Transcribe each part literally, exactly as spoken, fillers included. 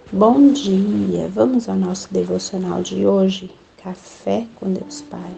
Bom dia! Vamos ao nosso devocional de hoje, Café com Deus Pai.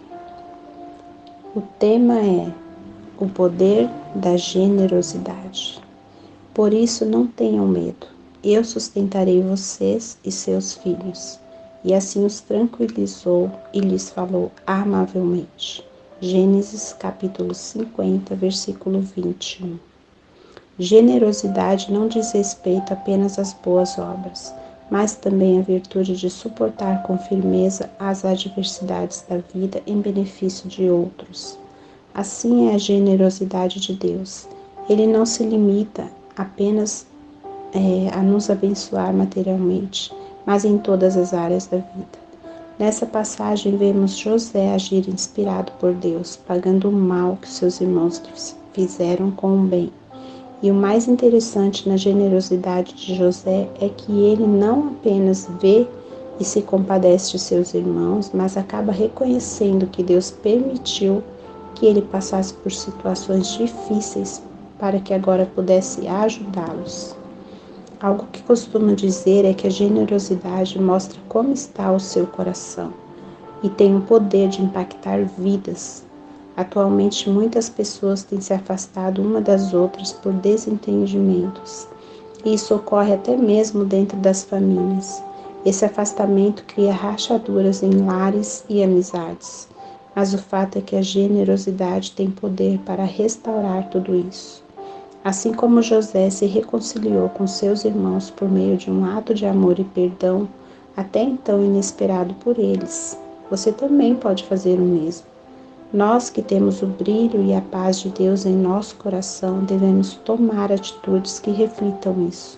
O tema é o poder da generosidade. Por isso não tenham medo, eu sustentarei vocês e seus filhos. E assim os tranquilizou e lhes falou amavelmente. Gênesis capítulo cinquenta, versículo vinte e um. Generosidade não diz respeito apenas às boas obras, mas também a virtude de suportar com firmeza as adversidades da vida em benefício de outros. Assim é a generosidade de Deus. Ele não se limita apenas é, a nos abençoar materialmente, mas em todas as áreas da vida. Nessa passagem vemos José agir inspirado por Deus, pagando o mal que seus irmãos fizeram com o bem. E o mais interessante na generosidade de José é que ele não apenas vê e se compadece de seus irmãos, mas acaba reconhecendo que Deus permitiu que ele passasse por situações difíceis para que agora pudesse ajudá-los. Algo que costumo dizer é que a generosidade mostra como está o seu coração e tem o poder de impactar vidas. Atualmente, muitas pessoas têm se afastado uma das outras por desentendimentos. E isso ocorre até mesmo dentro das famílias. Esse afastamento cria rachaduras em lares e amizades. Mas o fato é que a generosidade tem poder para restaurar tudo isso. Assim como José se reconciliou com seus irmãos por meio de um ato de amor e perdão, até então inesperado por eles, você também pode fazer o mesmo. Nós que temos o brilho e a paz de Deus em nosso coração devemos tomar atitudes que reflitam isso.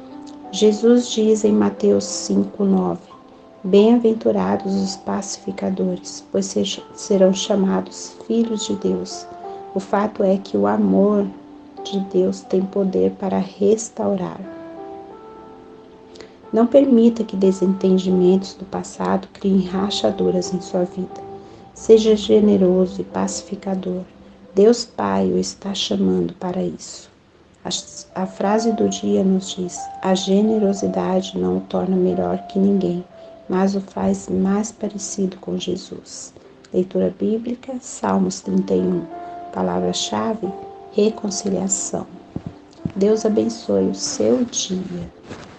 Jesus diz em Mateus cinco, nove: Bem-aventurados os pacificadores, pois serão chamados filhos de Deus. O fato é que o amor de Deus tem poder para restaurar. Não permita que desentendimentos do passado criem rachaduras em sua vida. Seja generoso e pacificador. Deus Pai o está chamando para isso. A, a frase do dia nos diz: a generosidade não o torna melhor que ninguém, mas o faz mais parecido com Jesus. Leitura bíblica, Salmos trinta e um. Palavra-chave: reconciliação. Deus abençoe o seu dia.